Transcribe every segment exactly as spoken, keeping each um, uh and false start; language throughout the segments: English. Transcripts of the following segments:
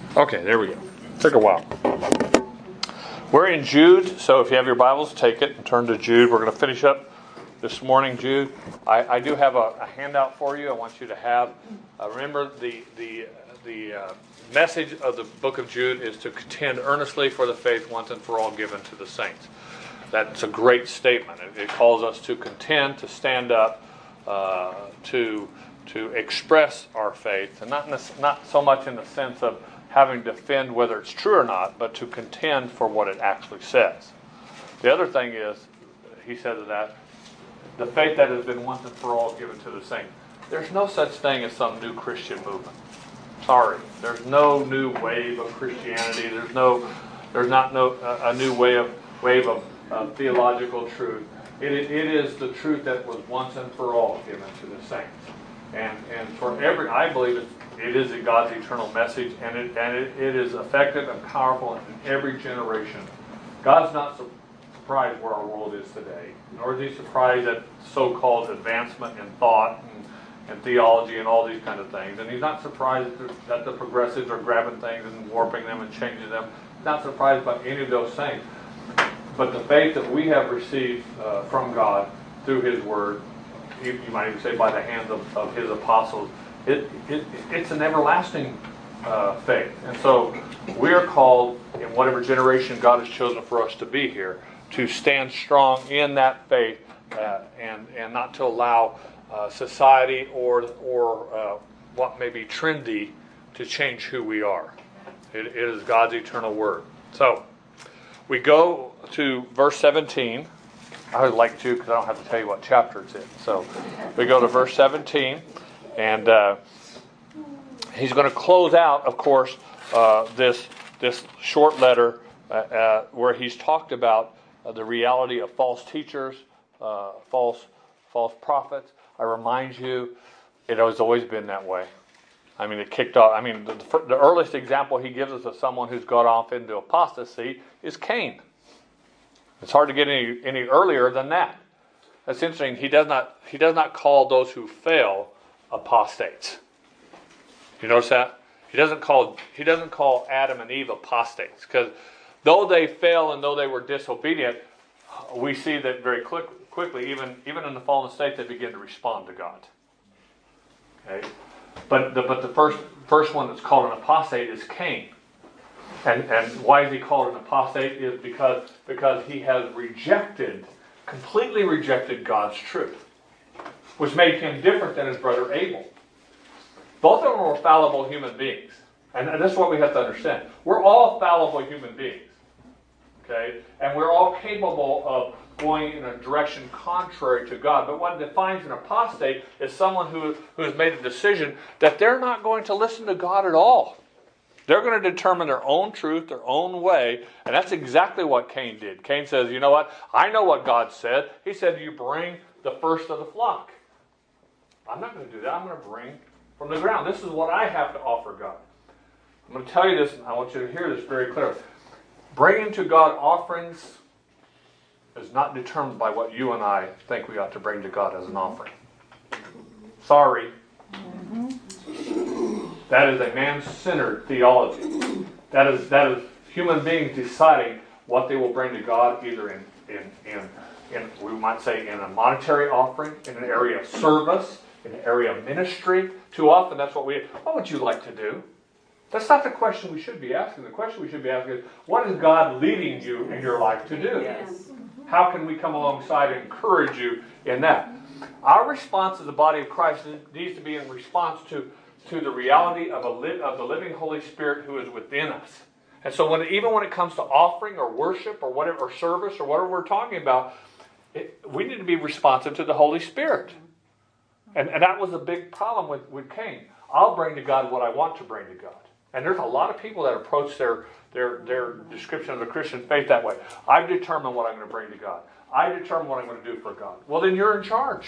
Okay, there we go. Took a while. We're in Jude, so if you have your Bibles, take it and turn to Jude. We're going to finish up this morning, Jude. I, I do have a, a handout for you. I want you to have. Uh, remember, the the the uh, message of the book of Jude is to contend earnestly for the faith once and for all given to the saints. That's a great statement. It, it calls us to contend, to stand up, uh, to to express our faith, and not in the, not so much in the sense of having to defend whether it's true or not, but to contend for what it actually says. The other thing is, he says that, the faith that has been once and for all given to the saints. There's no such thing as some new Christian movement. Sorry. There's no new wave of Christianity. There's no, there's not no a, a new way of wave of uh, theological truth. It, it is the truth that was once and for all given to the saints. And and for every, I believe it's It is God's eternal message, and it and it, it is effective and powerful in every generation. God's not su- surprised where our world is today, nor is He surprised at so-called advancement in thought and, and theology and all these kind of things. And He's not surprised that the, that the progressives are grabbing things and warping them and changing them. He's not surprised by any of those things. But the faith that we have received uh, from God through His Word, you, you might even say by the hands of, of His apostles, It, it it's an everlasting uh, faith. And so we are called, in whatever generation God has chosen for us to be here, to stand strong in that faith uh, and and not to allow uh, society or or uh, what may be trendy to change who we are. It, it is God's eternal word. So we go to verse seventeen. I would like to, because I don't have to tell you what chapter it's in. So we go to verse seventeen. And uh, he's going to close out, of course, uh, this this short letter uh, uh, where he's talked about uh, the reality of false teachers, uh, false false prophets. I remind you, it has always been that way. I mean, it kicked off. I mean, the, the earliest example he gives us of someone who's got off into apostasy is Cain. It's hard to get any any earlier than that. That's interesting. He does not he does not call those who fail apostates. You notice that? He doesn't call he doesn't call Adam and Eve apostates, because though they fell and though they were disobedient, we see that very quick, quickly, even even in the fallen state, they begin to respond to God. Okay, but the but the first first one that's called an apostate is Cain, and and why is he called an apostate? Is because because he has rejected, completely rejected God's truth, which made him different than his brother Abel. Both of them were fallible human beings. And this is what we have to understand. We're all fallible human beings. Okay? And we're all capable of going in a direction contrary to God. But what defines an apostate is someone who, who has made a decision that they're not going to listen to God at all. They're going to determine their own truth, their own way. And that's exactly what Cain did. Cain says, you know what? I know what God said. He said, you bring the first of the flock. I'm not going to do that. I'm going to bring from the ground. This is what I have to offer God. I'm going to tell you this, and I want you to hear this very clearly. Bringing to God offerings is not determined by what you and I think we ought to bring to God as an offering. Sorry. Mm-hmm. That is a man-centered theology. That is that is human beings deciding what they will bring to God, either in in in, in we might say in a monetary offering, in an area of service, in an area of ministry. Too often that's what we, what would you like to do? That's not the question we should be asking. The question we should be asking is, what is God leading you in your life to do? Yes. How can we come alongside and encourage you in that? Our response as the body of Christ needs to be in response to, to the reality of, a li- of the living Holy Spirit who is within us. And so when even when it comes to offering or worship or whatever, or service or whatever we're talking about, it, we need to be responsive to the Holy Spirit. And, and that was a big problem with, with Cain. I'll bring to God what I want to bring to God. And there's a lot of people that approach their, their, their description of the Christian faith that way. I've determined what I'm going to bring to God. I determine what I'm going to do for God. Well, then you're in charge.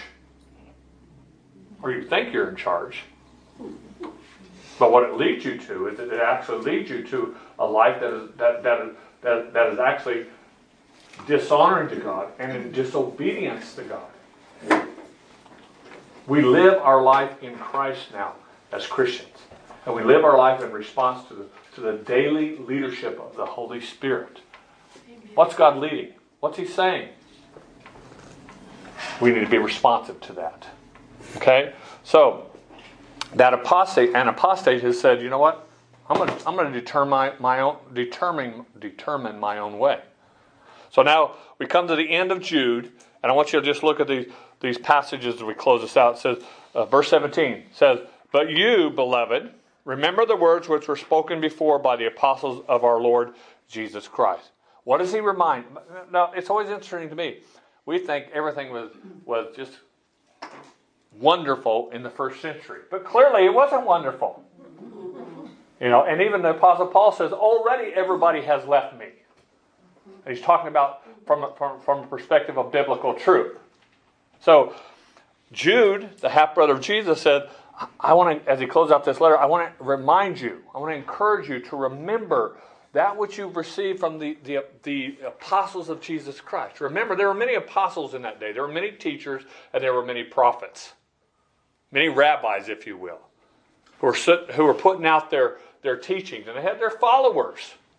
Or you think you're in charge. But what it leads you to is that it actually leads you to a life that is, that, that is, that, that is actually dishonoring to God and in disobedience to God. We live our life in Christ now as Christians. And we live our life in response to the, to the daily leadership of the Holy Spirit. What's God leading? What's He saying? We need to be responsive to that. Okay? So, that apostate, an apostate has said, you know what? I'm going to I'm going to determine my, my own determine determine my own way. So now we come to the end of Jude, and I want you to just look at these these passages as we close this out. It says, uh, verse seventeen says, "But you, beloved, remember the words which were spoken before by the apostles of our Lord Jesus Christ." What does he remind? Now, it's always interesting to me. We think everything was was just wonderful in the first century, but clearly it wasn't wonderful. You know, and even the Apostle Paul says, already everybody has left me. And he's talking about from, from, from a perspective of biblical truth. So, Jude, the half-brother of Jesus, said, I want to, as he closes out this letter, I want to remind you, I want to encourage you to remember that which you've received from the, the, the apostles of Jesus Christ. Remember, there were many apostles in that day. There were many teachers, and there were many prophets. Many rabbis, if you will, who were, who were putting out their their teachings, and they had their followers.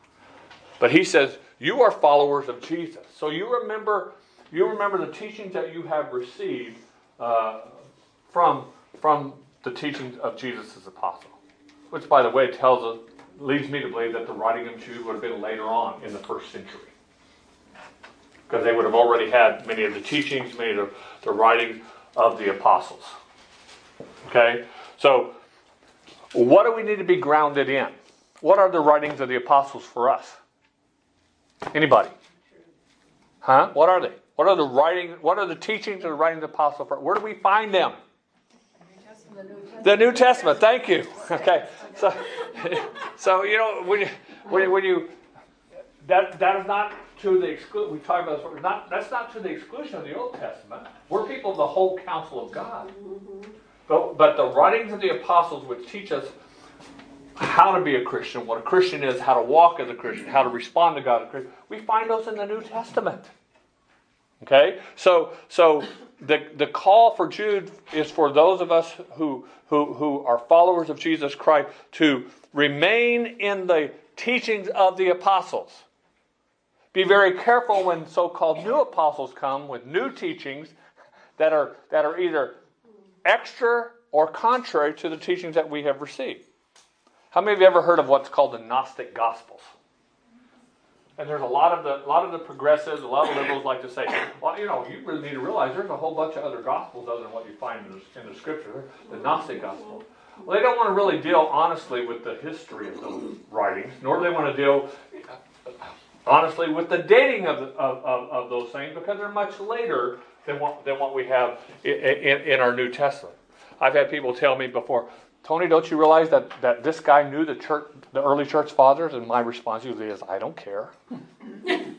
But he says, you are followers of Jesus. So you remember you remember the teachings that you have received uh, from, from the teachings of Jesus' apostle. Which, by the way, tells us, leads me to believe that the writing of Jude would have been later on in the first century. Because they would have already had many of the teachings, many of the, the writings of the apostles. Okay? So, what do we need to be grounded in? What are the writings of the apostles for us? Anybody? Huh? What are they? What are the writing? What are the teachings of the writings of the apostles for? Where do we find them? The New Testament. The New Testament. Thank you. Okay. So, so you know when you when you, when you that that is not to the exclusion. We talk about this. Not that's not to the exclusion of the Old Testament. We're people of the whole counsel of God. Mm-hmm. But, but the writings of the apostles which teach us how to be a Christian, what a Christian is, how to walk as a Christian, how to respond to God as a Christian, we find those in the New Testament. Okay? So so the, the call for Jude is for those of us who, who, who are followers of Jesus Christ to remain in the teachings of the apostles. Be very careful when so-called new apostles come with new teachings that are that are either extra or contrary to the teachings that we have received. How many of you ever heard of what's called the Gnostic Gospels? And there's a lot of the a lot of the progressives, a lot of liberals like to say, well, you know, you really need to realize there's a whole bunch of other Gospels other than what you find in the, in the Scripture, the Gnostic Gospel. Well, they don't want to really deal honestly with the history of those writings, nor do they want to deal honestly with the dating of, the, of, of, of those things, because they're much later than what, than what we have in, in, in our New Testament. I've had people tell me before, Tony, don't you realize that, that this guy knew the church, the early church fathers? And my response usually is, I don't care. And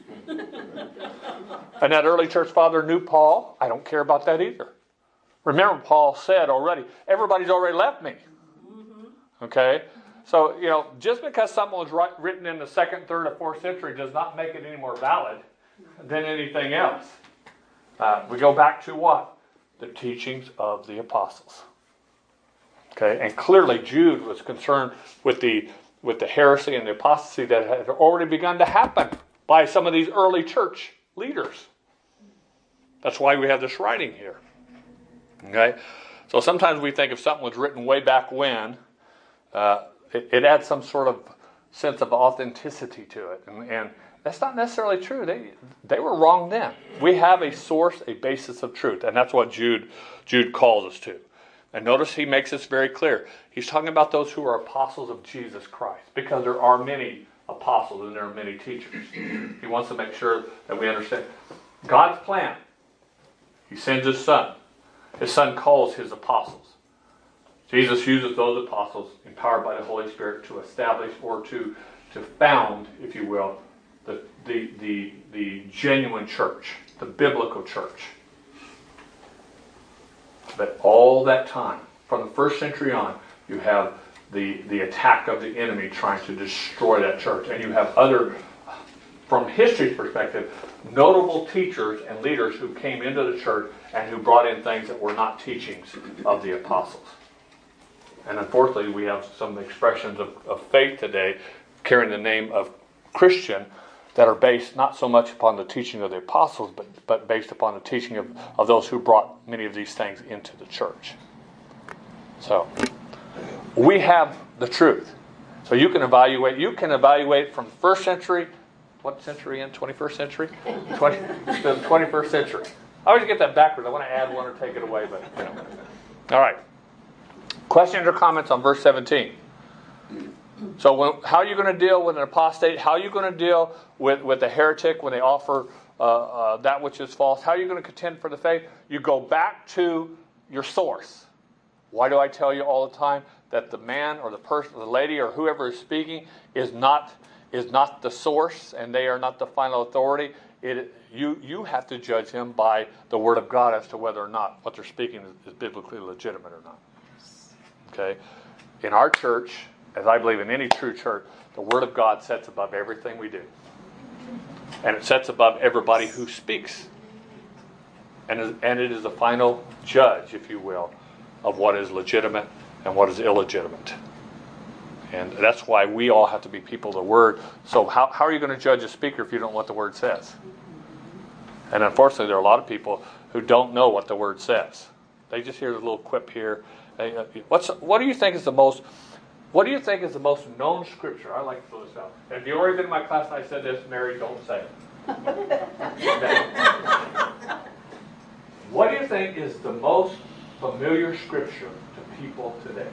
that early church father knew Paul? I don't care about that either. Remember, Paul said already, everybody's already left me. Okay? So, you know, just because something was right, written in the second, third, or fourth century does not make it any more valid than anything else. Uh, we go back to what? The teachings of the apostles. Okay, and clearly Jude was concerned with the with the heresy and the apostasy that had already begun to happen by some of these early church leaders. That's why we have this writing here. Okay, so sometimes we think if something was written way back when, uh, it, it adds some sort of sense of authenticity to it, and, and that's not necessarily true. They they were wrong then. We have a source, a basis of truth, and that's what Jude Jude calls us to. And notice he makes this very clear. He's talking about those who are apostles of Jesus Christ, because there are many apostles and there are many teachers. He wants to make sure that we understand God's plan. He sends his son. His son calls his apostles. Jesus uses those apostles empowered by the Holy Spirit to establish or to, to found, if you will, the, the, the, the genuine church, the biblical church. But all that time, from the first century on, you have the, the attack of the enemy trying to destroy that church. And you have other, from history's perspective, notable teachers and leaders who came into the church and who brought in things that were not teachings of the apostles. And unfortunately, we have some expressions of, of faith today carrying the name of Christian that are based not so much upon the teaching of the apostles, but, but based upon the teaching of, of those who brought many of these things into the church. So, we have the truth. So you can evaluate, you can evaluate from first century, what century in? twenty-first century? twenty, the twenty-first century. I always get that backwards. I want to add one or take it away, but you know. All right. Questions or comments on verse seventeen? So when, how are you going to deal with an apostate? How are you going to deal with, with a heretic when they offer uh, uh, that which is false? How are you going to contend for the faith? You go back to your source. Why do I tell you all the time that the man or the person, the lady or whoever is speaking is not is not the source and they are not the final authority? It, you you have to judge him by the Word of God as to whether or not what they're speaking is, is biblically legitimate or not. Okay? In our church, as I believe in any true church, the Word of God sets above everything we do. And it sets above everybody who speaks. And, is, and it is the final judge, if you will, of what is legitimate and what is illegitimate. And that's why we all have to be people of the Word. So how, how are you going to judge a speaker if you don't know what the Word says? And unfortunately, there are a lot of people who don't know what the Word says. They just hear a little quip here. What's, what do you think is the most... What do you think is the most known scripture? I like to throw this out. If you've already been in my class and I said this, Mary, don't say it. Okay. What do you think is the most familiar scripture to people today?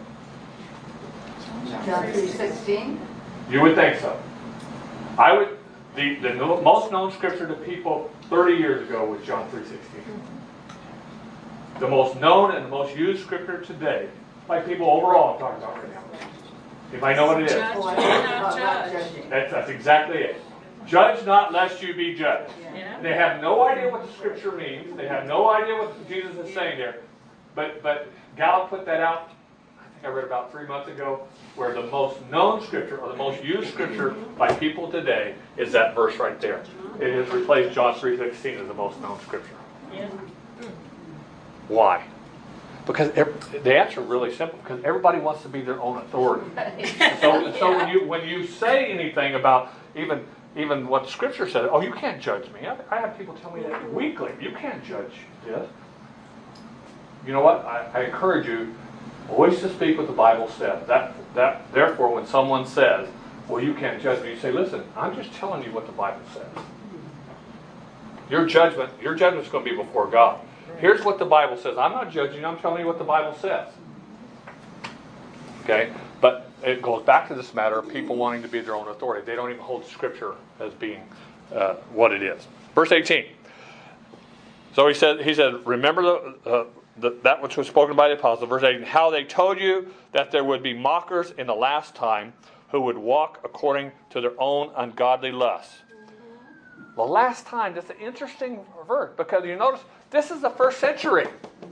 John three sixteen. You would think so. I would. The, the most known scripture to people thirty years ago was John three sixteen. The most known and the most used scripture today, like people overall I'm talking about right now. Anybody know what it is? Judge, not judge. That's, that's exactly it. Judge not lest you be judged. Yeah. They have no idea what the scripture means. They have no idea what Jesus is saying there. But but Gallup put that out, I think I read about three months ago, where the most known scripture, or the most used scripture by people today is that verse right there. It has replaced John three sixteen as the most known scripture. Yeah. Why? Because every, the answer is really simple. Because everybody wants to be their own authority. So, so when you when you say anything about even even what Scripture says, oh, you can't judge me. I, I have people tell me that weekly. You can't judge this. You know what? I, I encourage you always to speak what the Bible says. That that therefore, when someone says, well, you can't judge me, you say, listen, I'm just telling you what the Bible says. Your judgment, your judgment's going to be before God. Here's what the Bible says. I'm not judging. I'm telling you what the Bible says. Okay? But it goes back to this matter of people wanting to be their own authority. They don't even hold Scripture as being uh, what it is. Verse eighteen. So he said, he said, remember the, uh, the, that which was spoken by the apostle. Verse eighteen. How they told you that there would be mockers in the last time who would walk according to their own ungodly lusts. The last time, that's an interesting verse because you notice this is the first century.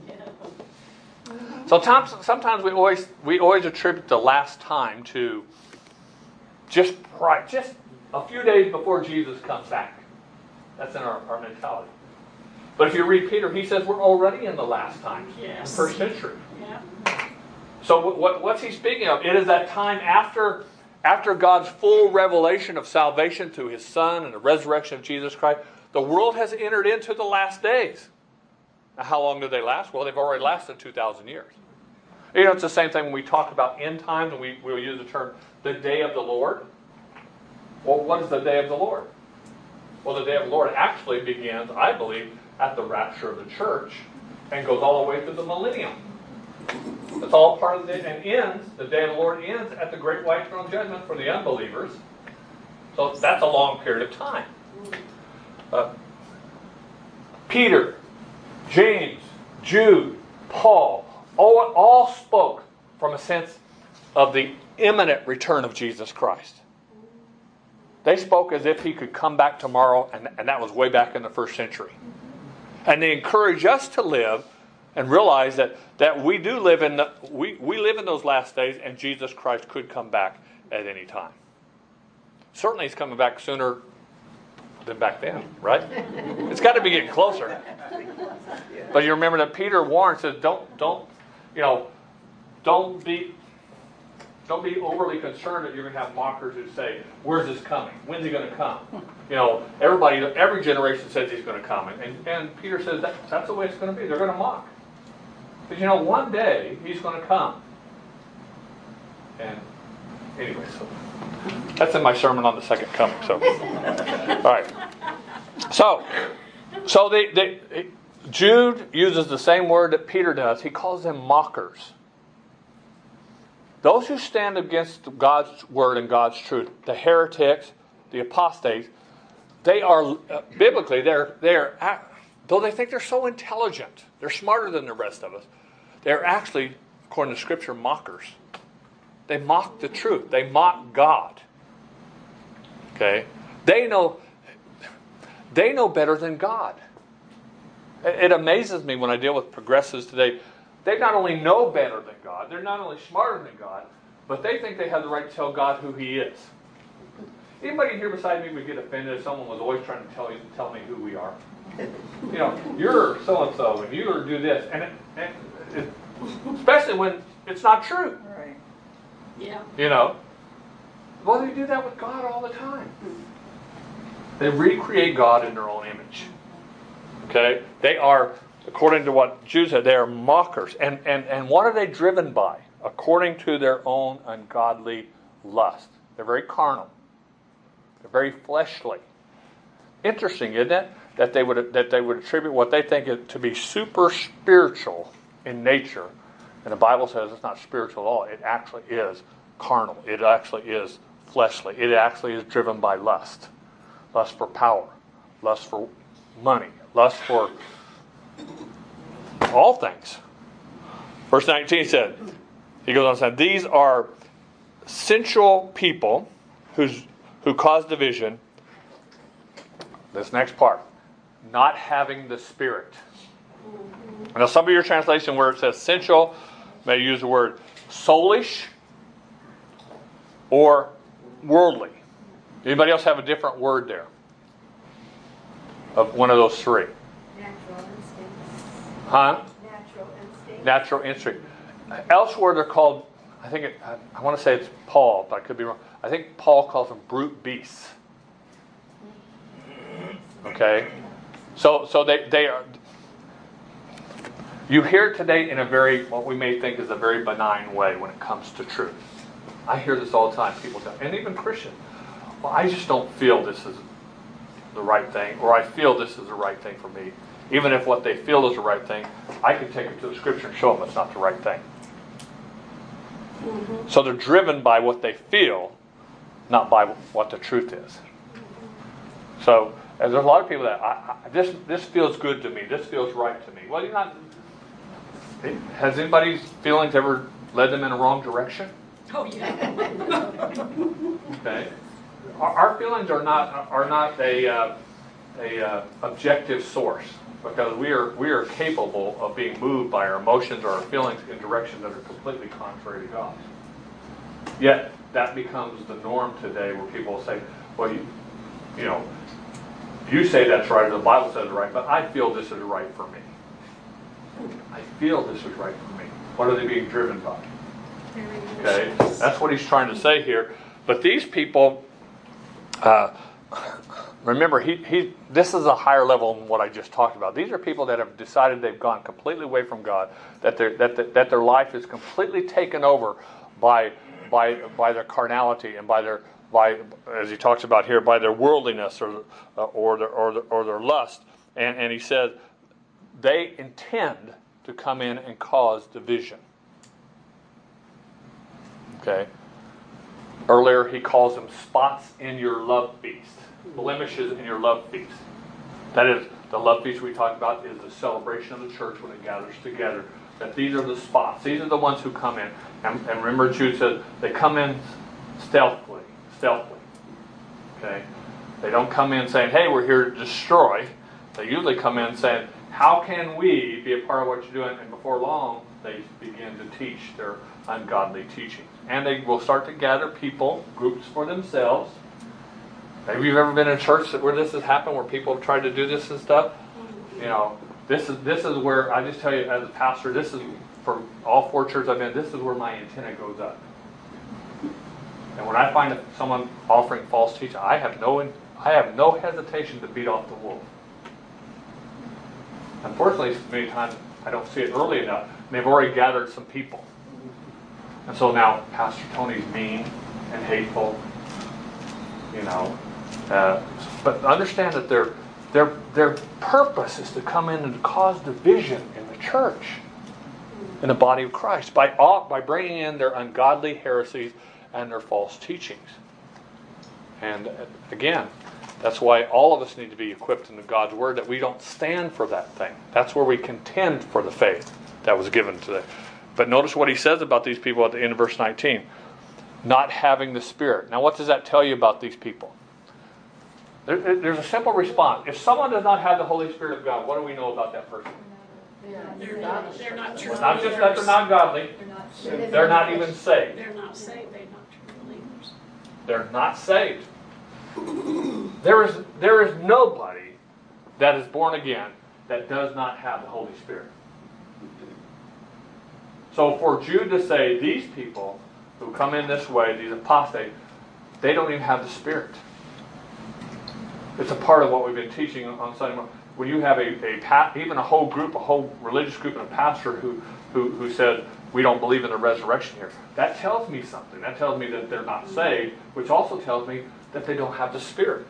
So sometimes we always we always attribute the last time to just right, just a few days before Jesus comes back. That's in our, our mentality. But if you read Peter, he says we're already in the last time, Yes. first century. Yeah. So what, what's he speaking of? It is that time after. After God's full revelation of salvation through His Son and the resurrection of Jesus Christ, the world has entered into the last days. Now, how long do they last? Well, they've already lasted two thousand years. You know, it's the same thing when we talk about end times, and we will use the term, the day of the Lord. Well, what is the day of the Lord? Well, the day of the Lord actually begins, I believe, at the rapture of the church and goes all the way through the millennium. It's all part of the day, and ends, the day of the Lord ends at the great white throne judgment for the unbelievers. So that's a long period of time. Uh, Peter, James, Jude, Paul, all, all spoke from a sense of the imminent return of Jesus Christ. They spoke as if He could come back tomorrow, and, and that was way back in the first century. And they encourage us to live and realize that, that we do live in the, we, we live in those last days, and Jesus Christ could come back at any time. Certainly He's coming back sooner than back then, right? It's got to be getting closer. But you remember that Peter warned, says, don't, don't, you know, don't be, don't be overly concerned that you're going to have mockers who say, where's this coming? When's he going to come? You know, everybody, every generation says he's going to come. And, and Peter says that, that's the way it's going to be. They're going to mock. Because, you know, one day he's going to come. And anyway, so that's in my sermon on the second coming. So, all right. So, so they, they, Jude uses the same word that Peter does. He calls them mockers. Those who stand against God's word and God's truth, the heretics, the apostates, they are, uh, biblically, they're, they're, though they think they're so intelligent, they're smarter than the rest of us, they're actually, according to Scripture, mockers. They mock the truth. They mock God. Okay? They know, they know better than God. It amazes me when I deal with progressives today. They not only know better than God, they're not only smarter than God, but they think they have the right to tell God who He is. Anybody here beside me would get offended if someone was always trying to tell you, tell me who we are? You know, you're so-and-so, and you do this. And, it, and it, especially when it's not true. Right. Yeah. You know? Well, they do that with God all the time. They recreate God in their own image. Okay? They are, according to what Jude said, they are mockers. And, and, and what are they driven by? According to their own ungodly lust. They're very carnal. They're very fleshly. Interesting, isn't it? That they would that they would attribute what they think is to be super spiritual in nature. And the Bible says it's not spiritual at all. It actually is carnal. It actually is fleshly. It actually is driven by lust. Lust for power. Lust for money. Lust for all things. Verse nineteen said, he goes on to say, these are sensual people who's, who cause division. This next part. Not having the Spirit. Now some of your translation where it says sensual may use the word soulish or worldly. Anybody else have a different word there? Of one of those three. Natural instincts. Huh? Natural instincts. Natural instinct. Elsewhere they're called, I think it, I, I want to say it's Paul, but I could be wrong. I think Paul calls them brute beasts. Okay? So so they, they are, you hear it today in a very, what we may think is a very benign way when it comes to truth. I hear this all the time. People say, and even Christians, well, I just don't feel this is the right thing, or I feel this is the right thing for me. Even if what they feel is the right thing, I can take it to the Scripture and show them it's not the right thing. Mm-hmm. So they're driven by what they feel, not by what the truth is. So and there's a lot of people that, I, I, this this feels good to me, this feels right to me. Well, you're not, has anybody's feelings ever led them in a wrong direction? Oh, yeah. Okay. Our, our feelings are not are not a uh, a uh, objective source, because we are we are capable of being moved by our emotions or our feelings in directions that are completely contrary to God. Yet that becomes the norm today, where people say, "Well, you you know, you say that's right, or the Bible says it's right, but I feel this is right for me. I feel this is right for me." What are they being driven by? Okay, that's what he's trying to say here. But these people, uh, remember, he, he, this is a higher level than what I just talked about. These are people that have decided they've gone completely away from God, that, that, that, that their life is completely taken over by, by, by their carnality and by their, by, as he talks about here, by their worldliness or, uh, or, their, or, their, or their lust. And, and he says they intend to come in and cause division. Okay. Earlier he calls them spots in your love feast. Blemishes in your love feast. That is, the love feast we talked about is the celebration of the church when it gathers together. That these are the spots. These are the ones who come in. And, and remember Jude said they come in stealthily. Stealthily. Okay. They don't come in saying, hey, we're here to destroy. They usually come in saying, how can we be a part of what you're doing? And before long, they begin to teach their ungodly teachings. And they will start to gather people, groups for themselves. Maybe you've ever been in a church where this has happened, where people have tried to do this and stuff. You know, this is this is where, I just tell you as a pastor, this is, for all four churches I've been, this is where my antenna goes up. And when I find someone offering false teaching, I have no I have no hesitation to beat off the wolf. Unfortunately, many times I don't see it early enough. And they've already gathered some people. And so now Pastor Tony's mean and hateful. You know. Uh, but understand that their, their, their purpose is to come in and to cause division in the church, in the body of Christ, by, by bringing in their ungodly heresies and their false teachings. And again, that's why all of us need to be equipped in God's Word, that we don't stand for that thing. That's where we contend for the faith that was given today. But notice what he says about these people at the end of verse nineteen. Not having the Spirit. Now what does that tell you about these people? There, there's a simple response. If someone does not have the Holy Spirit of God, what do we know about that person? They're not, they're not true It's not just that they're not godly. They're not, They're not even saved. they're not saved. They're not true believers. They're not saved. There is, there is nobody that is born again that does not have the Holy Spirit. So for Jude to say these people who come in this way, these apostates, they don't even have the Spirit. It's a part of what we've been teaching on Sunday morning. When you have a, a even a whole group, a whole religious group, and a pastor who, who, who said, we don't believe in the resurrection here, that tells me something. That tells me that they're not saved, which also tells me that they don't have the Spirit.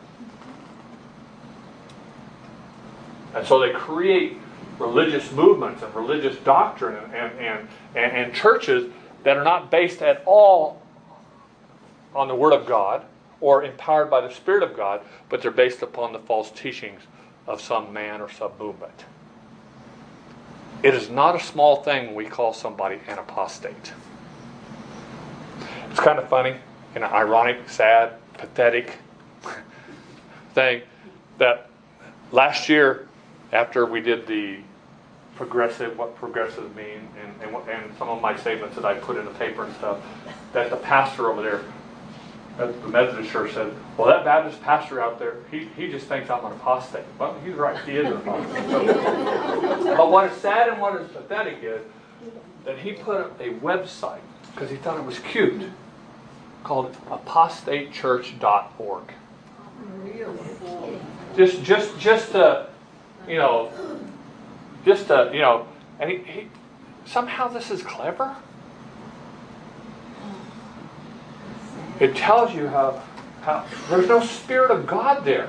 And so they create religious movements and religious doctrine and, and, and, and, and churches that are not based at all on the Word of God or empowered by the Spirit of God, but they're based upon the false teachings of some man or some movement. It is not a small thing when we call somebody an apostate. It's kind of funny, and ironic, sad, pathetic thing that last year, after we did the progressive, what progressive mean, and, and, and some of my statements that I put in the paper and stuff, that the pastor over there at the Methodist Church said, well, that Baptist pastor out there, he, he just thinks I'm an apostate. Well, he's right, he is an apostate. But what is sad and what is pathetic is that he put up a website, because he thought it was cute, called apostate church dot org. Just, just, just to, you know, just to, you know, and he, he somehow this is clever. It tells you how, how there's no Spirit of God there.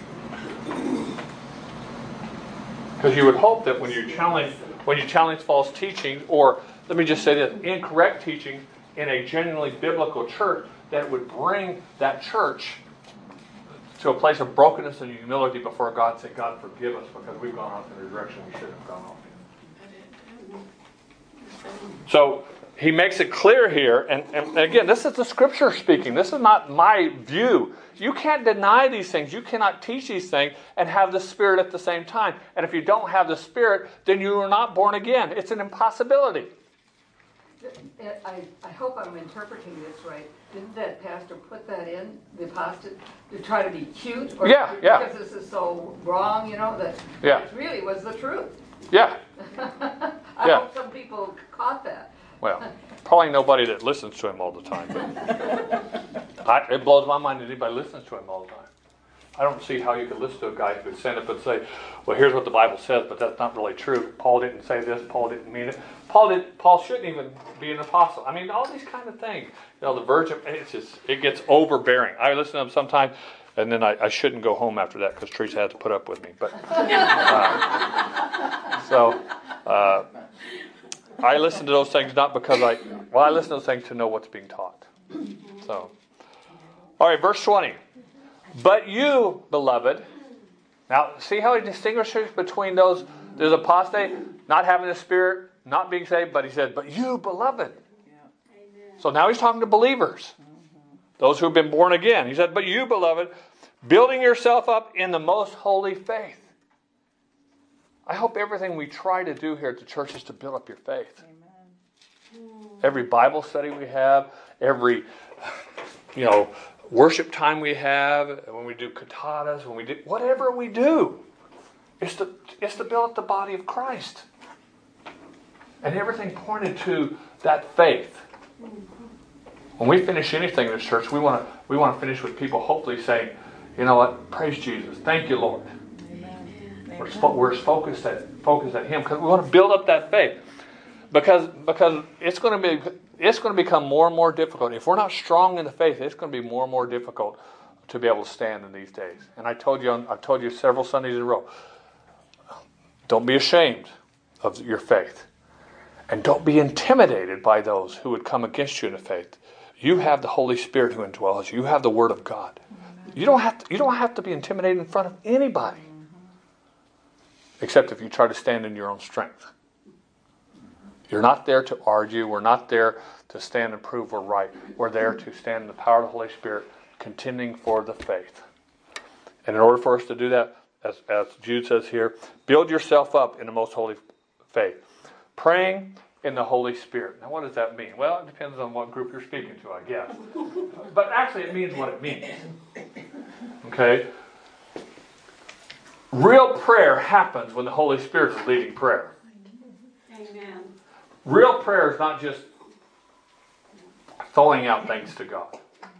Because you would hope that when you challenge, when you challenge false teaching, or let me just say this, incorrect teaching in a genuinely biblical church, that it would bring that church to a place of brokenness and humility before God and say, God, forgive us because we've gone off in a direction we shouldn't have gone off in. So he makes it clear here, and, and again, this is the Scripture speaking. This is not my view. You can't deny these things. You cannot teach these things and have the Spirit at the same time. And if you don't have the Spirit, then you are not born again. It's an impossibility. I, I hope I'm interpreting this right. Didn't that pastor put that in, the apostate, to try to be cute? Or Yeah, yeah. Because this is so wrong, you know, that Yeah. it really was the truth. Yeah. I Yeah. hope some people caught that. Well, probably nobody that listens to him all the time. But I, it blows my mind that anybody listens to him all the time. I don't see how you could listen to a guy who would stand up and say, well, here's what the Bible says, but that's not really true. Paul didn't say this. Paul didn't mean it. Paul did. Paul shouldn't even be an apostle. I mean, all these kind of things. You know, the virgin, it's just, it gets overbearing. I listen to them sometimes, and then I, I shouldn't go home after that because Teresa had to put up with me. But uh, So, uh, I listen to those things not because I, well, I listen to those things to know what's being taught. So, all right, verse twenty. But you, beloved, now see how he distinguishes between those, there's apostate, not having the Spirit, not being saved, but he said, but you, beloved. Yeah. So now he's talking to believers, those who have been born again. He said, but you, beloved, building yourself up in the most holy faith. I hope everything we try to do here at the church is to build up your faith. Amen. Every Bible study we have, every, you know, worship time we have, when we do cantatas, when we do whatever we do, it's to it's to build up the body of Christ, and everything pointed to that faith. When we finish anything in this church, we want to we want to finish with people hopefully saying, you know what, praise Jesus. Thank you, Lord. We're, fo- we're focused at focused at Him because we want to build up that faith. Because because it's going to be it's going to become more and more difficult. If we're not strong in the faith, it's going to be more and more difficult to be able to stand in these days. And I told you I've told you several Sundays in a row. Don't be ashamed of your faith, and don't be intimidated by those who would come against you in the faith. You have the Holy Spirit who indwells you. You have the Word of God. You don't have to, you don't have to be intimidated in front of anybody, except if you try to stand in your own strength. You're not there to argue. We're not there to stand and prove we're right. We're there to stand in the power of the Holy Spirit, contending for the faith. And in order for us to do that, as, as Jude says here, build yourself up in the most holy faith. Praying in the Holy Spirit. Now what does that mean? Well, it depends on what group you're speaking to, I guess. But actually it means what it means. Okay? Real prayer happens when the Holy Spirit is leading prayer. Amen. Real prayer is not just throwing out things to God.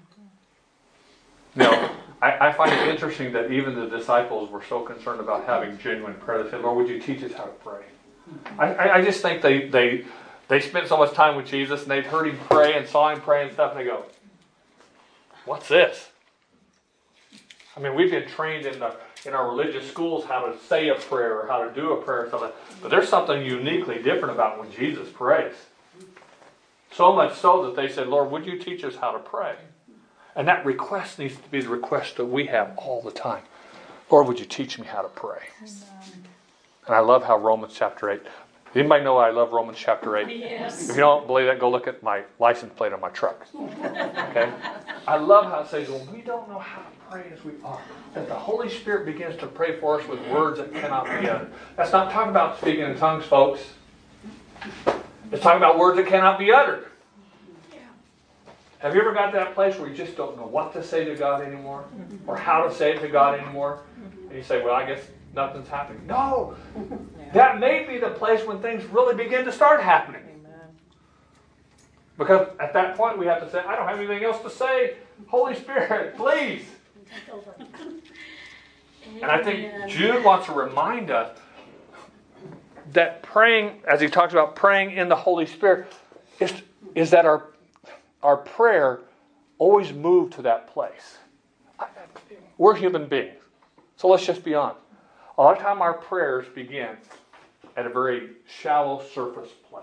Now, I, I find it interesting that even the disciples were so concerned about having genuine prayer. They said, Lord, would you teach us how to pray? I, I, I just think they, they, they spent so much time with Jesus and they'd heard Him pray and saw Him pray and stuff, and they go, what's this? I mean, we've been trained in the in our religious schools how to say a prayer or how to do a prayer or something. But there's something uniquely different about when Jesus prays. So much so that they said, Lord, would you teach us how to pray? And that request needs to be the request that we have all the time. Lord, would you teach me how to pray? And I love how Romans chapter eight. Anybody know I love Romans chapter eight? Yes. If you don't believe that, go look at my license plate on my truck. Okay? I love how it says, when we don't know how to pray as we ought, that the Holy Spirit begins to pray for us with words that cannot be uttered. That's not talking about speaking in tongues, folks. It's talking about words that cannot be uttered. Yeah. Have you ever got to that place where you just don't know what to say to God anymore? Or how to say it to God anymore? And you say, well, I guess nothing's happening. No! That may be the place when things really begin to start happening. Because at that point we have to say, I don't have anything else to say. Holy Spirit, please. And I think Jude wants to remind us that praying, as he talks about praying in the Holy Spirit, is, is that our, our prayer always moved to that place. We're human beings. So let's just be honest. A lot of time our prayers begin at a very shallow surface place.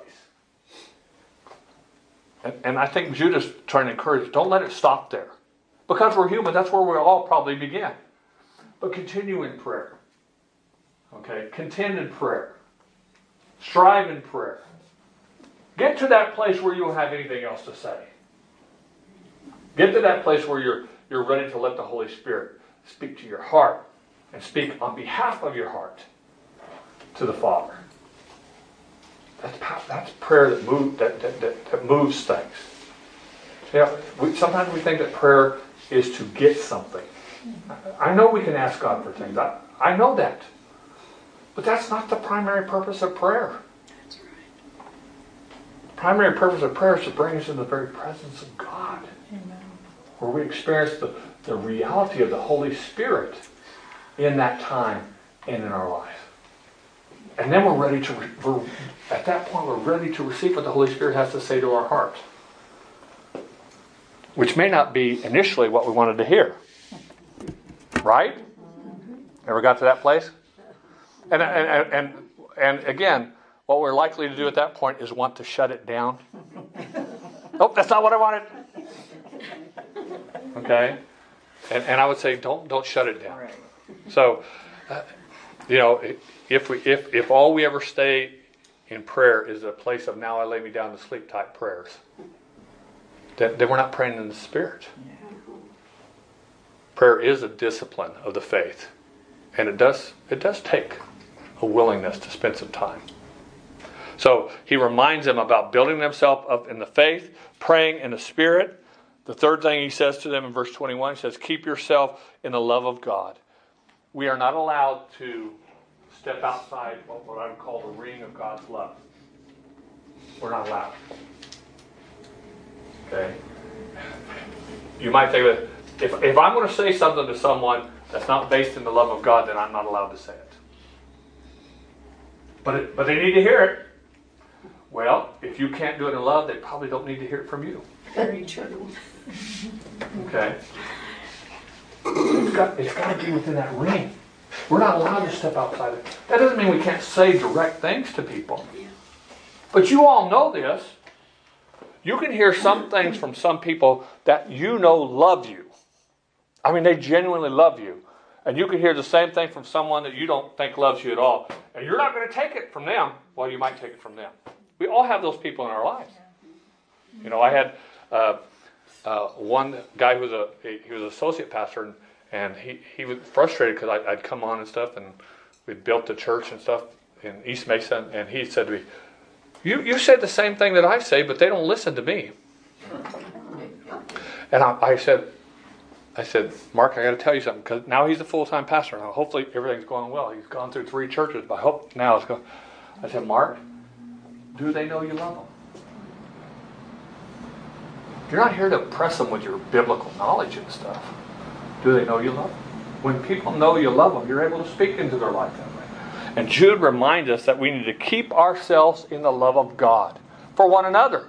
And, and I think Jude is trying to encourage, don't let it stop there. Because we're human, that's where we'll all probably begin. But continue in prayer. Okay? Contend in prayer. Strive in prayer. Get to that place where you don't have anything else to say. Get to that place where you're, you're ready to let the Holy Spirit speak to your heart and speak on behalf of your heart to the Father. That's, that's prayer that, move, that, that, that, that moves things. You know, we, sometimes we think that prayer is to get something. I know we can ask God for things. I, I know that. But that's not the primary purpose of prayer. That's right. The primary purpose of prayer is to bring us into the very presence of God. Amen. Where we experience the, the reality of the Holy Spirit in that time and in our life. And then we're ready to, re- we're, at that point, we're ready to receive what the Holy Spirit has to say to our heart. Which may not be initially what we wanted to hear. Right? Ever got to that place? And, and, and, and again, what we're likely to do at that point is want to shut it down. Nope, that's not what I wanted. Okay? And, and I would say, don't don't shut it down. So, uh, you know, if we if if all we ever stay in prayer is a place of now I lay me down to sleep type prayers, then, then we're not praying in the Spirit. Prayer is a discipline of the faith, and it does it does take a willingness to spend some time. So he reminds them about building themselves up in the faith, praying in the Spirit. The third thing he says to them in verse twenty-one, he says, keep yourself in the love of God. We are not allowed to step outside what, what I would call the ring of God's love. We're not allowed. Okay? You might think that if, if I'm going to say something to someone that's not based in the love of God, then I'm not allowed to say it. But it, but they need to hear it. Well, if you can't do it in love, they probably don't need to hear it from you. Very true. Okay? It's got, it's got to be within that ring. We're not allowed to step outside it. That doesn't mean we can't say direct things to people. But you all know this. You can hear some things from some people that you know love you. I mean, they genuinely love you. And you can hear the same thing from someone that you don't think loves you at all. And you're not going to take it from them. Well, you might take it from them. We all have those people in our lives. You know, I had uh, uh, one guy who was a he was an associate pastor, and, and he, he was frustrated because I'd come on and stuff, and we built the church and stuff in East Mesa, and he said to me, You you say the same thing that I say, but they don't listen to me. And I, I said, I said, Mark, I got to tell you something, because now he's a full-time pastor. Now, hopefully everything's going well. He's gone through three churches, but I hope now it's going. I said, Mark, do they know you love them? You're not here to impress them with your biblical knowledge and stuff. Do they know you love them? When people know you love them, you're able to speak into their life that way. And Jude reminds us that we need to keep ourselves in the love of God for one another.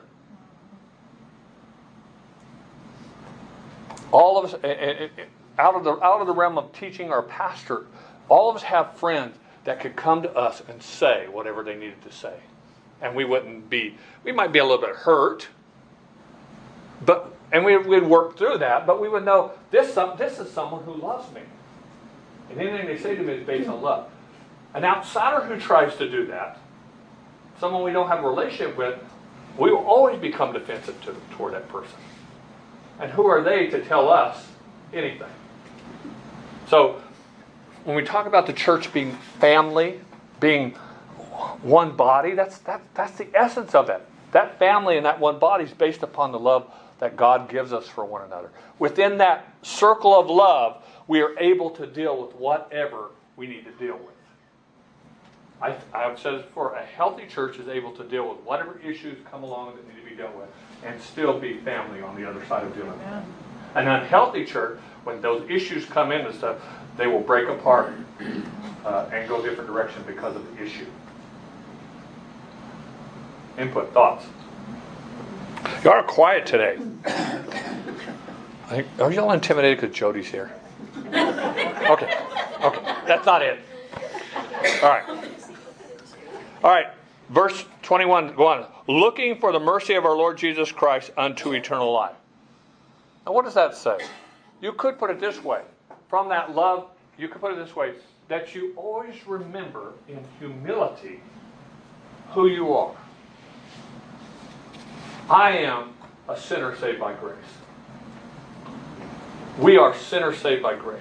All of us, out of the out of the realm of teaching or pastor, all of us have friends that could come to us and say whatever they needed to say. And we wouldn't be, we might be a little bit hurt, but and we, we'd work through that, but we would know this, this is someone who loves me. And anything they say to me is based on love. An outsider who tries to do that, someone we don't have a relationship with, we will always become defensive to, toward that person. And who are they to tell us anything? So, when we talk about the church being family, being one body, that's that, that's the essence of it. That family and that one body is based upon the love that God gives us for one another. Within that circle of love, we are able to deal with whatever we need to deal with. I, I've said it before, a healthy church is able to deal with whatever issues come along that need to be dealt with and still be family on the other side of dealing with it. An unhealthy church, when those issues come in and stuff, they will break apart uh, and go a different direction because of the issue. Input, thoughts? You are quiet today. I think, are y'all intimidated because Jody's here? Okay, okay, that's not it. All right. All right, verse twenty-one, go on. Looking for the mercy of our Lord Jesus Christ unto eternal life. Now what does that say? You could put it this way. From that love, you could put it this way. That you always remember in humility who you are. I am a sinner saved by grace. We are sinners saved by grace.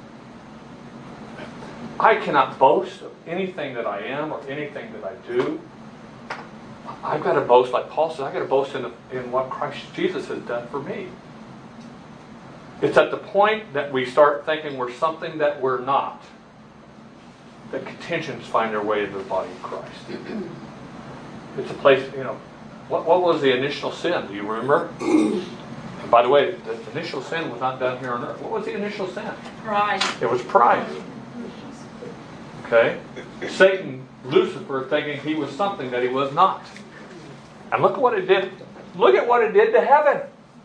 I cannot boast of anything that I am or anything that I do. I've got to boast, like Paul says, I've got to boast in, the, in what Christ Jesus has done for me. It's at the point that we start thinking we're something that we're not that contentions find their way into the body of Christ. It's a place, you know, what, what was the initial sin? Do you remember? And by the way, the initial sin was not done here on earth. What was the initial sin? Pride. It was pride. Okay? Satan, Lucifer, thinking he was something that he was not. And look at what it did. Look at what it did to heaven.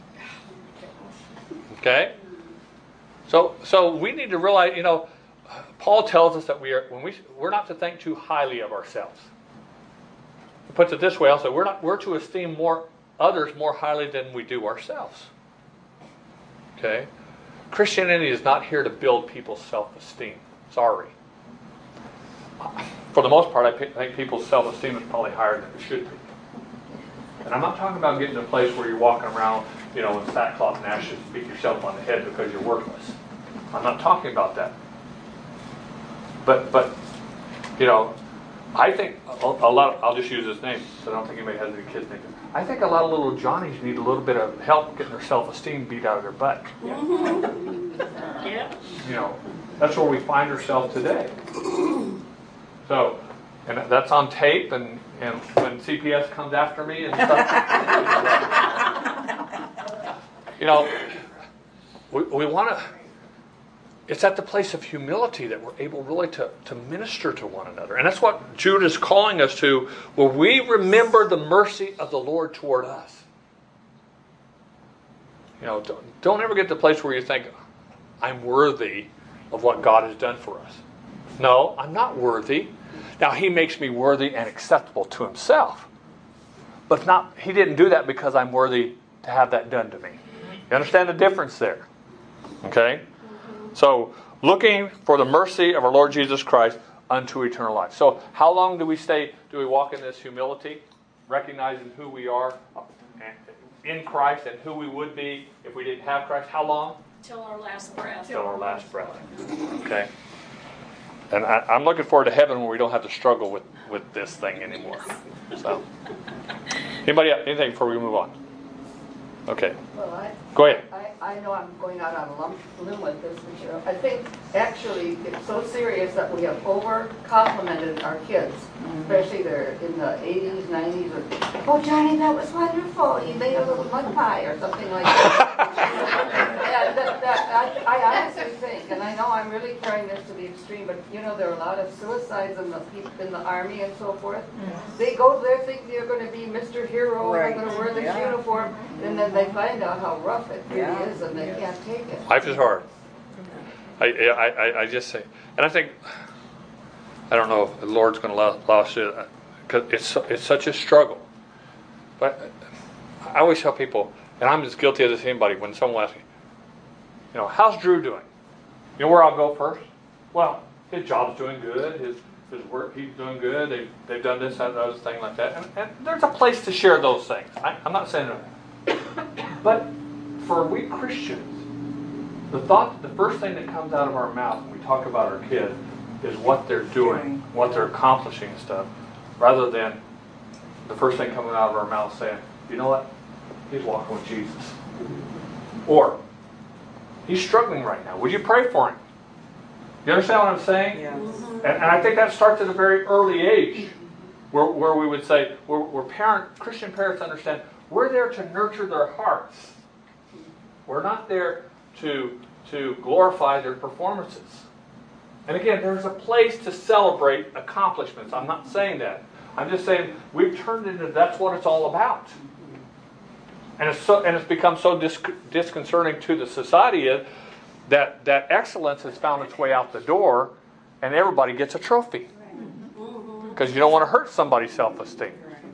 Okay? So so we need to realize, you know, Paul tells us that we are when we we're not to think too highly of ourselves. He puts it this way also, we're not we're to esteem more others more highly than we do ourselves. Okay? Christianity is not here to build people's self-esteem. Sorry. For the most part, I think people's self-esteem is probably higher than it should be. And I'm not talking about getting to a place where you're walking around, you know, in sackcloth and ashes and beat yourself on the head because you're worthless. I'm not talking about that. But, but, you know, I think a, a lot, of, I'll just use his name, so I don't think anybody has any kids' names. I think a lot of little Johnnies need a little bit of help getting their self-esteem beat out of their butt. Yeah. You know, that's where we find ourselves today. So, and that's on tape, and, and when C P S comes after me and stuff. you know, we, we want to, it's at the place of humility that we're able really to, to minister to one another. And that's what Jude is calling us to, where we remember the mercy of the Lord toward us. You know, don't, don't ever get to the place where you think, I'm worthy of what God has done for us. No, I'm not worthy. Now, He makes me worthy and acceptable to Himself. But not, He didn't do that because I'm worthy to have that done to me. You understand the difference there? Okay? So, looking for the mercy of our Lord Jesus Christ unto eternal life. So, how long do we stay, do we walk in this humility? Recognizing who we are in Christ and who we would be if we didn't have Christ. How long? Till our last breath. Till our last breath. Okay? And I, I'm looking forward to heaven where we don't have to struggle with, with this thing anymore. So, anybody else, anything before we move on? Okay. Well, I, Go ahead. I, I know I'm going out on a lump, limb with this, but you know, I think actually it's so serious that we have over-complimented our kids, especially they're in the eighties, nineties, or, oh, Johnny, that was wonderful. You made a little mud pie or something like that. And that, that, I, I honestly think, and I know I'm really carrying this to the extreme, but you know, there are a lot of suicides in the people in the army and so forth. They go there thinking they're going to be Mister Hero, Right. and they're going to wear this Yeah. uniform, and then they find out how rough it really Yeah. is, and they can't take it. Life is hard. I, I, I, I just say, and I think, I don't know if the Lord's going to allow, allow us to, because it's, so- it's such a struggle. But I always tell people, and I'm as guilty of this as anybody, when someone asks me, you know, how's Drew doing? You know where I'll go first? Well, his job's doing good, his his work, he's doing good, they've, they've done this, that, other thing like that. And, and there's a place to share those things. I, I'm not saying that. But for we Christians, the thought, the first thing that comes out of our mouth when we talk about our kids is what they're doing, what they're accomplishing and stuff, rather than the first thing coming out of our mouth saying, you know what, he's walking with Jesus. Or, he's struggling right now. Would you pray for him? You understand what I'm saying? Yes. And, and I think that starts at a very early age, where, where we would say, where, where parent, Christian parents understand, we're there to nurture their hearts. We're not there to, to glorify their performances. And again, there's a place to celebrate accomplishments. I'm not saying that. I'm just saying we've turned into that's what it's all about. And it's so, and it's become so dis- disconcerting to the society is that that excellence has found its way out the door, and everybody gets a trophy because you don't want to hurt somebody's self-esteem.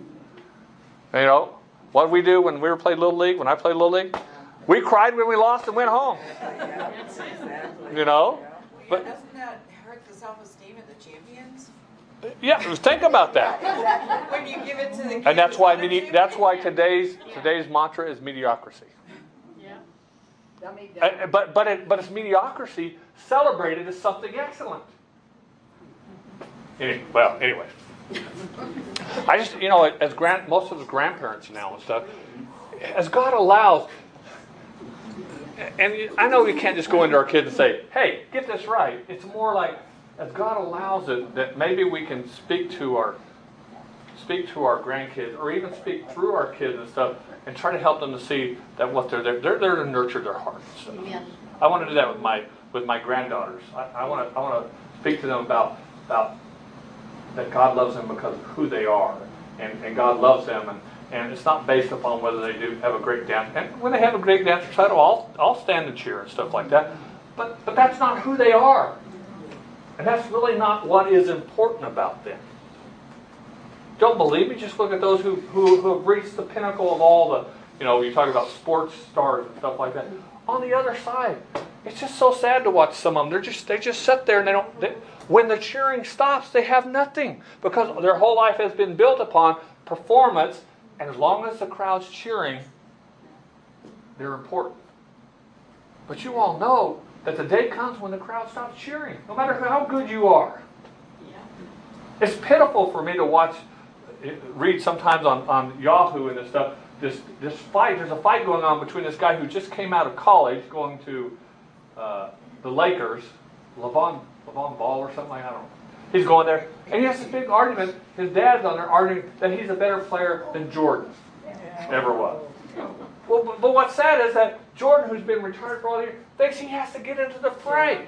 You know what did we do when we were playing Little League? When I played Little League, we cried when we lost and went home. You know, but Doesn't that hurt the self-esteem of the champions? yeah, think about that. When you give it to the kids And that's why other medi- that's why champions? today's today's mantra is mediocrity. Yeah. Dummy down. Uh, but but it, but it's mediocrity celebrated as something excellent. Any, well, anyway, I just you know as grand most of the grandparents now and stuff, as God allows, and I know we can't just go into our kids and say, "Hey, get this right." It's more like as God allows it that maybe we can speak to our speak to our grandkids or even speak through our kids and stuff and try to help them to see that what they're there they're there to nurture their hearts. So Amen. I want to do that with my with my granddaughters. I, I want to I want to speak to them about about that God loves them because of who they are, and, and God loves them, and, and it's not based upon whether they do have a great dance. And when they have a great dance recital, I'll I'll stand and cheer and stuff like that. But but that's not who they are, and that's really not what is important about them. Don't believe me? Just look at those who, who, who have reached the pinnacle of all the, you know, you talk about sports stars and stuff like that. On the other side, it's just so sad to watch some of them. They're just they just sit there and they don't. They, when the cheering stops, they have nothing because their whole life has been built upon performance. And as long as the crowd's cheering, they're important. But you all know that the day comes when the crowd stops cheering, no matter how good you are. Yeah. It's pitiful for me to watch, read sometimes on, on Yahoo and this stuff, this this fight, there's a fight going on between this guy who just came out of college going to uh, the Lakers, LeVon, LeVon Ball or something like that, I don't know. He's going there, and he has this big argument, his dad's on there arguing that he's a better player than Jordan ever was. Well, but, but what's sad is that Jordan, who's been retired for all year, thinks he has to get into the fray.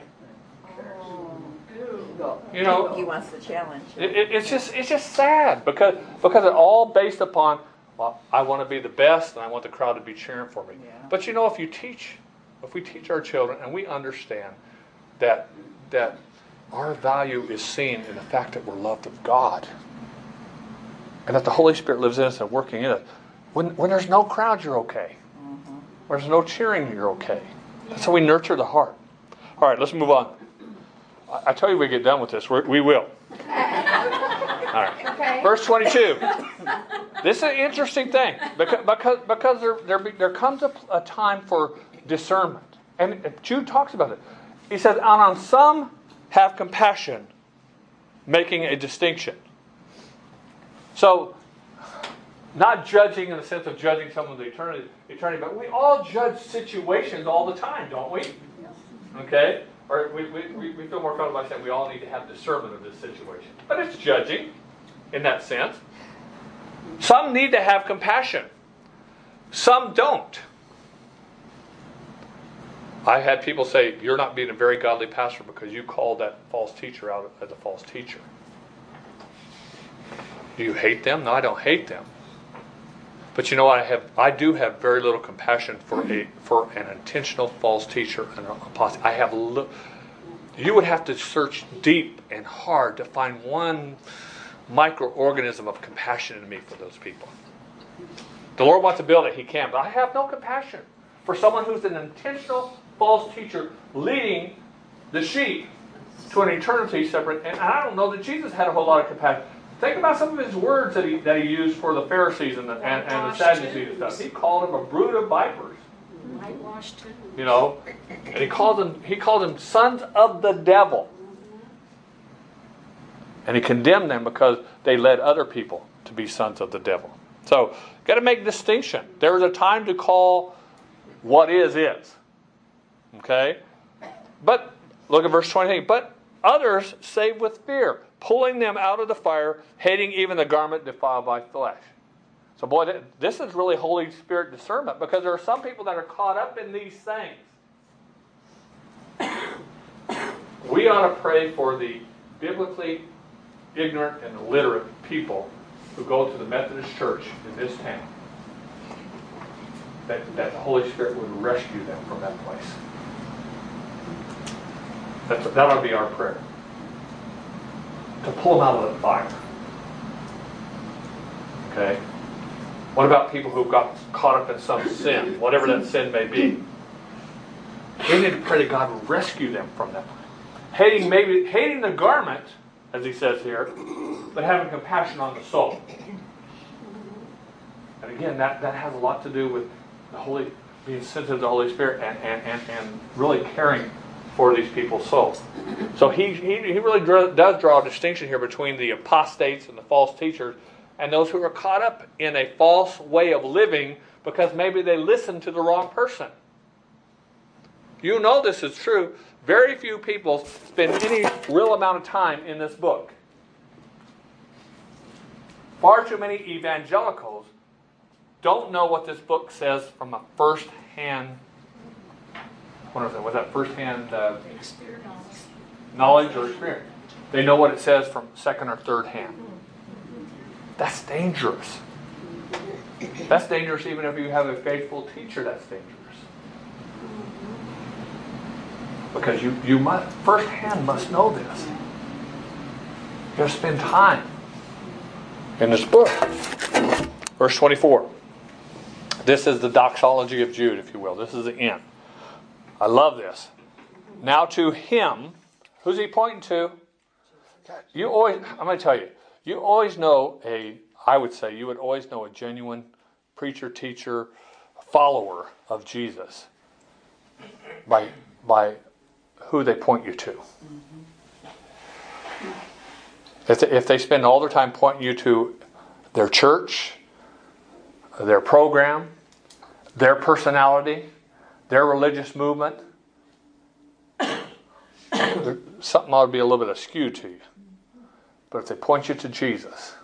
You know, He wants the challenge. it, it, it's just it's just sad because because it's all based upon, well, I want to be the best and I want the crowd to be cheering for me. Yeah. But you know, if you teach, if we teach our children and we understand that that our value is seen in the fact that we're loved of God, and that the Holy Spirit lives in us and working in us. When when there's no crowd, you're okay. Mm-hmm. When there's no cheering, you're okay. That's how we nurture the heart. All right, let's move on. I, I tell you, we get done with this. We're, we will. All right. Okay. Verse twenty-two. This is an interesting thing because because because there there, be, there comes a, a time for discernment, and Jude talks about it. He says, "And on some have compassion, making a distinction." So, not judging in the sense of judging someone's eternity, eternity, but we all judge situations all the time, don't we? Okay? Or we, we, we feel more comfortable by saying we all need to have discernment of this situation. But it's judging in that sense. Some need to have compassion. Some don't. I had people say, you're not being a very godly pastor because you called that false teacher out as a false teacher. Do you hate them? No, I don't hate them. But you know what? I have, I do have very little compassion for a for an intentional false teacher and an apostate. I have. Li- you would have to search deep and hard to find one microorganism of compassion in me for those people. The Lord wants to build it; He can. But I have no compassion for someone who's an intentional false teacher leading the sheep to an eternity separate. And I don't know that Jesus had a whole lot of compassion. Think about some of his words that he that he used for the Pharisees and the, and, and the Sadducees and stuff. He called them a brood of vipers. Whitewashed too. You know, and he called them he called them sons of the devil. And he condemned them because they led other people to be sons of the devil. So, got to make distinction. There is a time to call what is is. Okay? But look at verse twenty-eight. But others save with fear, pulling them out of the fire, hating even the garment defiled by flesh. So boy, this is really Holy Spirit discernment, because there are some people that are caught up in these things. We ought to pray for the biblically ignorant and illiterate people who go to the Methodist Church in this town. That, that the Holy Spirit would rescue them from that place. That's, that ought to be our prayer. To pull them out of the fire. Okay? What about people who got caught up in some sin, whatever that sin may be? We need to pray that God will rescue them from that. Hating maybe hating the garment, as he says here, but having compassion on the soul. And again, that, that has a lot to do with the Holy, being sensitive to the Holy Spirit and, and, and, and really caring for these people's souls. So he, he, he really dr- does draw a distinction here between the apostates and the false teachers and those who are caught up in a false way of living because maybe they listened to the wrong person. You know this is true. Very few people spend any real amount of time in this book. Far too many evangelicals don't know what this book says from a first-hand, what was that? Was that first-hand uh, Experience. knowledge or experience? They know what it says from second or third hand. That's dangerous. That's dangerous even if you have a faithful teacher. That's dangerous. Because you, you must, firsthand must know this. You got to spend time in this book. Verse twenty-four. This is the doxology of Jude, if you will. This is the end. I love this. Now to him, who's he pointing to? You always, I'm going to tell you, you always know a, I would say, you would always know a genuine preacher, teacher, follower of Jesus by by who they point you to. If they, if they spend all their time pointing you to their church, their program, their personality, their religious movement, something ought to be a little bit askew to you. But if they point you to Jesus,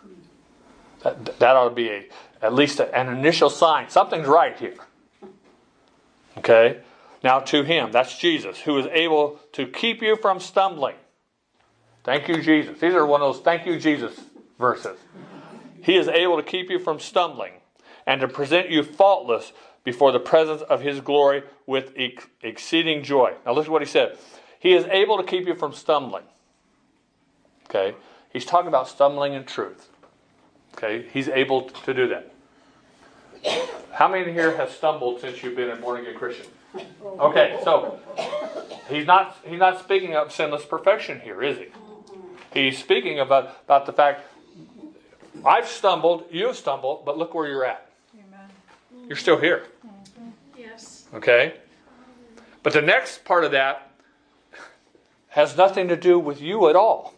that, that ought to be a, at least a, an initial sign. Something's right here. Okay? Now to him, that's Jesus, who is able to keep you from stumbling. Thank you, Jesus. These are one of those thank you, Jesus verses. He is able to keep you from stumbling and to present you faultless before the presence of his glory with ex- exceeding joy. Now listen to what he said. He is able to keep you from stumbling. Okay? He's talking about stumbling in truth. Okay? He's able to do that. How many here have stumbled since you've been a born-again Christian? Okay, so he's not he's not speaking of sinless perfection here, is he? He's speaking about, about the fact, I've stumbled, you've stumbled, but look where you're at. Amen. You're still here. Yes. Okay? But the next part of that has nothing to do with you at all.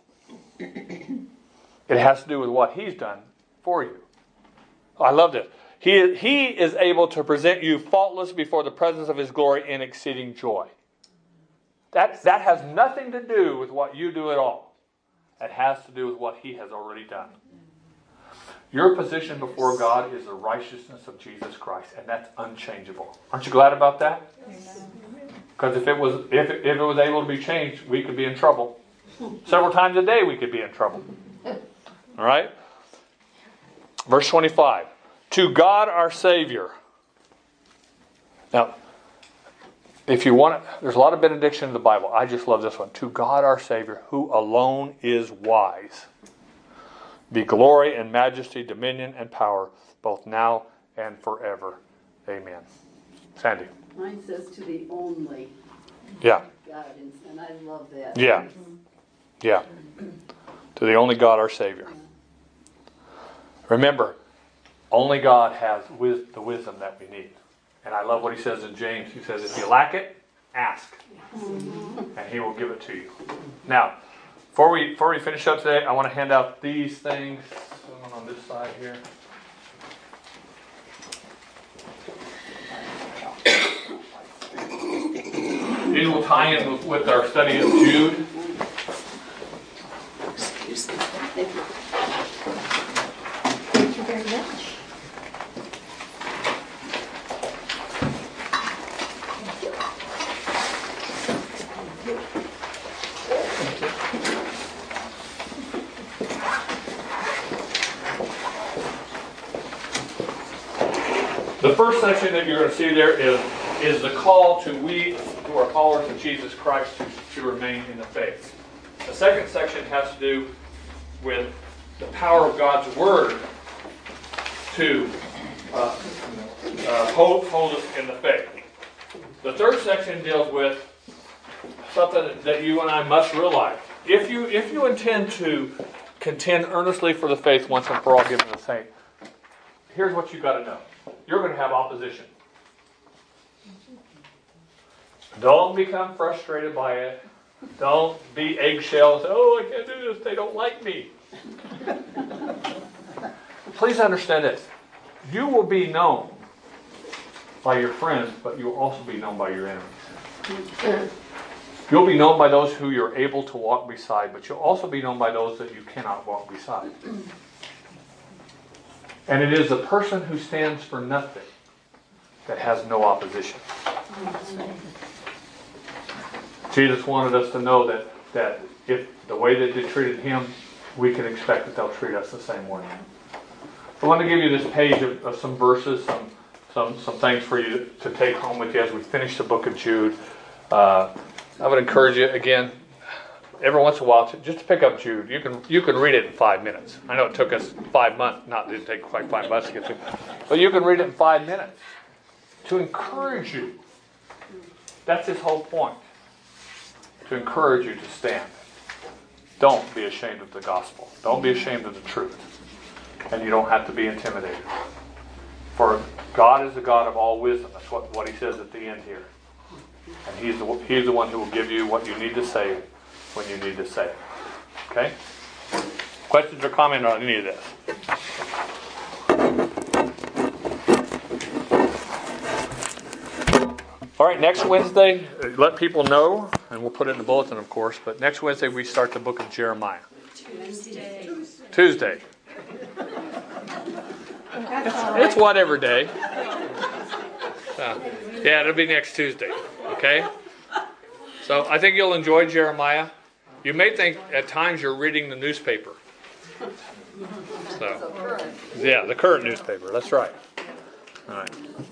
It has to do with what he's done for you. I love this. He, he is able to present you faultless before the presence of his glory in exceeding joy. That, that has nothing to do with what you do at all. It has to do with what he has already done. Your position before God is the righteousness of Jesus Christ, and that's unchangeable. Aren't you glad about that? Because if it was if it, if it was able to be changed, we could be in trouble. Several times a day we could be in trouble. All right? Verse twenty-five. To God our Savior. Now, if you want to, there's a lot of benediction in the Bible. I just love this one. To God our Savior, who alone is wise, be glory and majesty, dominion and power, both now and forever. Amen. Sandy. Mine says to the only Yeah. God, and I love that. Yeah. Yeah. To the only God our Savior. Remember, only God has wis- the wisdom that we need. And I love what he says in James. He says, if you lack it, ask. And he will give it to you. Now, before we before we finish up today, I want to hand out these things. One on this side here. These will tie in with, with our study of Jude. Excuse me. Thank you. Thank you very much. The first section that you're going to see there is, is the call to we who are followers of Jesus Christ to, to remain in the faith. The second section has to do with the power of God's Word to uh, uh, hold, hold us in the faith. The third section deals with something that you and I must realize. If you, if you intend to contend earnestly for the faith once and for all given to the saint, here's what you've got to know. You're going to have opposition. Don't become frustrated by it. Don't be eggshell and say, oh, I can't do this. They don't like me. Please understand this. You will be known by your friends, but you will also be known by your enemies. You'll be known by those who you're able to walk beside, but you'll also be known by those that you cannot walk beside. And it is the person who stands for nothing that has no opposition. Jesus wanted us to know that, that if the way that they treated him, we can expect that they'll treat us the same way. I want to give you this page of, of some verses, some, some some things for you to take home with you as we finish the book of Jude. Uh, I would encourage you, again, every once in a while, to, just to pick up Jude. You can you can read it in five minutes. I know it took us five months. Not it didn't take quite five months to get through, but you can read it in five minutes to encourage you. That's his whole point. To encourage you to stand. Don't be ashamed of the gospel. Don't be ashamed of the truth. And you don't have to be intimidated. For God is the God of all wisdom. That's what, what he says at the end here. And he's the, he's the one who will give you what you need to say when you need to say it. Okay? Questions or comments on any of this? All right, next Wednesday, let people know, and we'll put it in the bulletin, of course, but next Wednesday we start the book of Jeremiah. Tuesday. Tuesday. It's, it's whatever day. Uh, yeah, it'll be next Tuesday. Okay? So I think you'll enjoy Jeremiah. You may think at times you're reading the newspaper. So, So current. yeah, the current newspaper. That's right. All right.